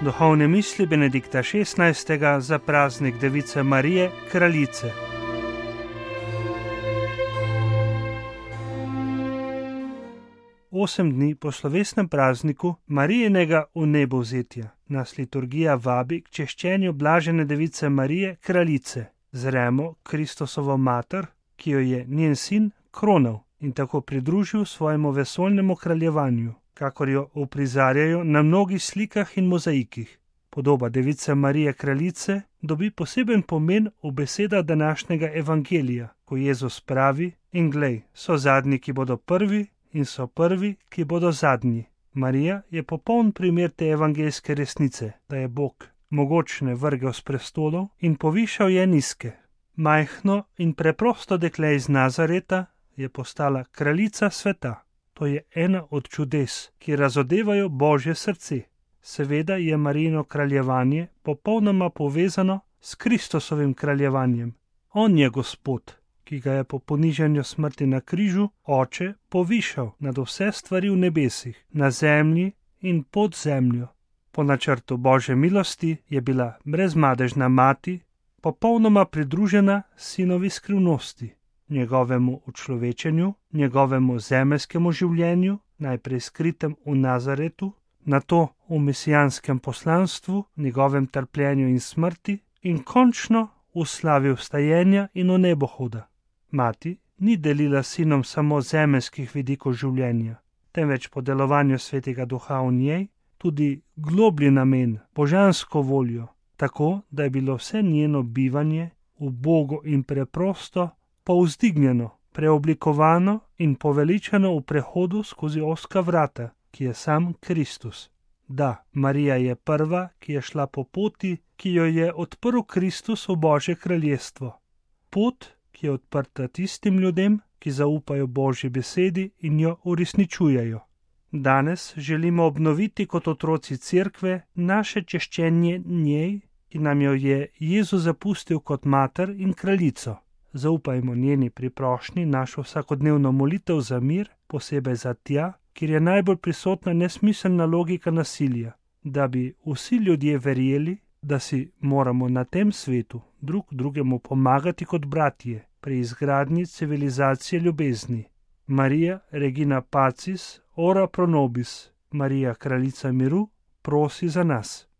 Duhovne misli Benedikta XVI. Za praznik Device Marije, kraljice. Osem dni po slovesnem prazniku Marijinega vnebovzetja nas liturgija vabi k češčenju blažene Device Marije, kraljice. Zremo Kristusovo mater, ki jo je njen sin kronal in tako pridružil svojemu vesoljnemu kraljevanju, kakor jo uprizarjajo na mnogih slikah in mozaikih. Podoba Device Marije kraljice dobi poseben pomen v besedah današnjega evangelija, ko Jezus pravi: in glej, so zadnji, ki bodo prvi, in so prvi, ki bodo zadnji. Marija je popoln primer te evangeljske resnice, da je Bog mogočne vrgel s prestolov in povišal je nizke. Majhno in preprosto dekle iz Nazareta je postala kraljica sveta. To je ena od čudes, ki razodevajo Božje srce. Seveda je Marijino kraljevanje popolnoma povezano s Kristusovim kraljevanjem. On je Gospod, ki ga je po ponižanju smrti na križu Oče povišal nad vse stvari v nebesih, na zemlji in pod zemljo. Po načrtu Božje milosti je bila brezmadežna mati popolnoma pridružena sinovi skrivnosti, njegovemu učlovečenju, njegovemu zemeljskemu življenju, najprej skritem v Nazaretu, nato v mesijanskem poslanstvu, njegovem trpljenju in smrti in končno v slavi vstajenja in v nebohoda. Mati ni delila sinom samo zemeljskih vidikov življenja, temveč po delovanju Svetega Duha v njej tudi globlji namen, božansko voljo, tako da je bilo vse njeno bivanje ubogo in preprosto povzdignjeno, preoblikovano in poveličeno v prehodu skozi ozka vrata, ki je sam Kristus. Da, Marija je prva, ki je šla po poti, ki jo je odprl Kristus v Božje kraljestvo. Pot, ki je odprta tistim ljudem, ki zaupajo Božji besedi in jo uresničujejo. Danes želimo obnoviti kot otroci Cerkve naše češčenje njej, ki nam jo je Jezus zapustil kot mater in kraljico. Zaupajmo njeni priprošnji našo vsakodnevno molitev za mir, posebej za tja, kjer je najbolj prisotna nesmiselna logika nasilja, da bi vsi ljudje verjeli, da si moramo na tem svetu drug drugemu pomagati kot bratje pri izgradnji civilizacije ljubezni. Marija, Regina Pacis, ora pro nobis, Marija, kraljica miru, prosi za nas.